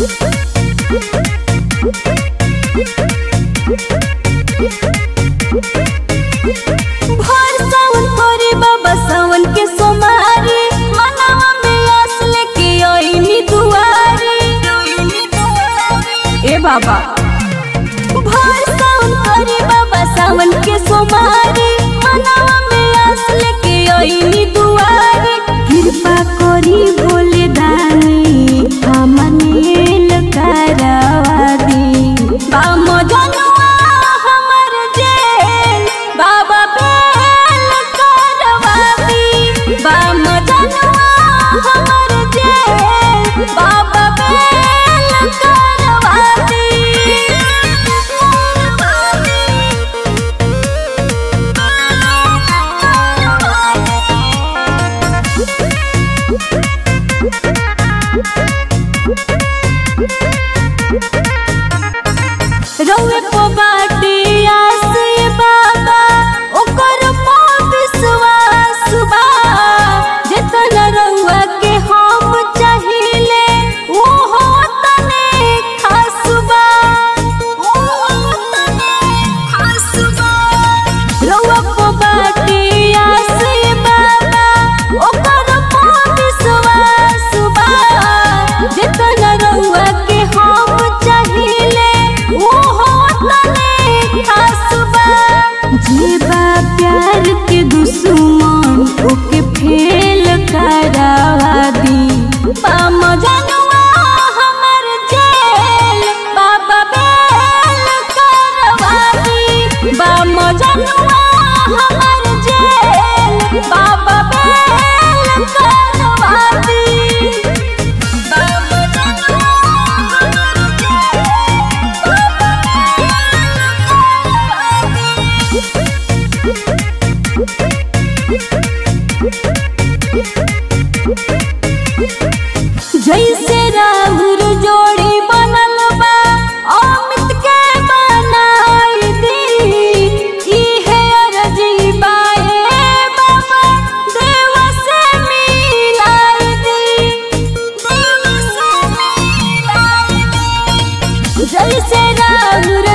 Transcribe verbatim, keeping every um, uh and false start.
भर सावन करे बाबा सावन के सोमारी, मनवा में आस लेके आईनी दुआरी। ए बाबा भर सावन करे बाबा सावन के सोमारी, मनवा में आस लेके आईनी दुआरी। कृपा करी भोले दानी हमनेल करवा दी, बाम जनवा हमर जेल बाबा बेल करवा दी, बाम जनवा हमर जेल बाबा बेल करवा दी। रउए को बाटे आस ये बाबा, ओकर पा विश्वास बा। जेतना रउआ के हम चाहिले वो हो तने खास बा, वो हो तने खास बा। रउआ को बाटे आस ये बाबा, ओकर पा विश्वास बा। जेतना रउआ के हम चाहिले वो हो तने खास बा। जे बा प्यार के दुश्मन ओके फेल करवा दी, बाम जनवा हमर जेल बाबा बेल करवा दी, बाम जनवा हमर जेल बाबा बेल करवा दी, बाम जनवा हमर जेल बाबा जैसे राहुल जोड़ी बनल बा अमित के बनाई दी। इहे अर्जी बाए बाबा देव से मिलाई दी, देव से मिलाई दी। जैसे राहुल